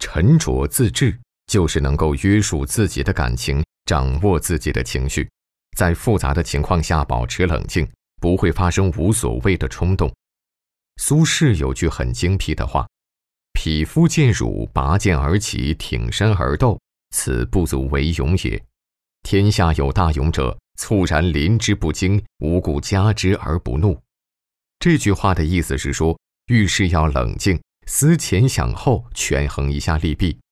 沉着自制就是能够约束自己的感情，掌握自己的情绪，在复杂的情况下保持冷静，不会发生无所谓的冲动。苏轼有句很精辟的话：匹夫见辱，拔剑而起，挺身而斗，此不足为勇也。天下有大勇者，猝然临之不惊，无故加之而不怒。这句话的意思是说，遇事要冷静，思前想后，权衡一下利弊，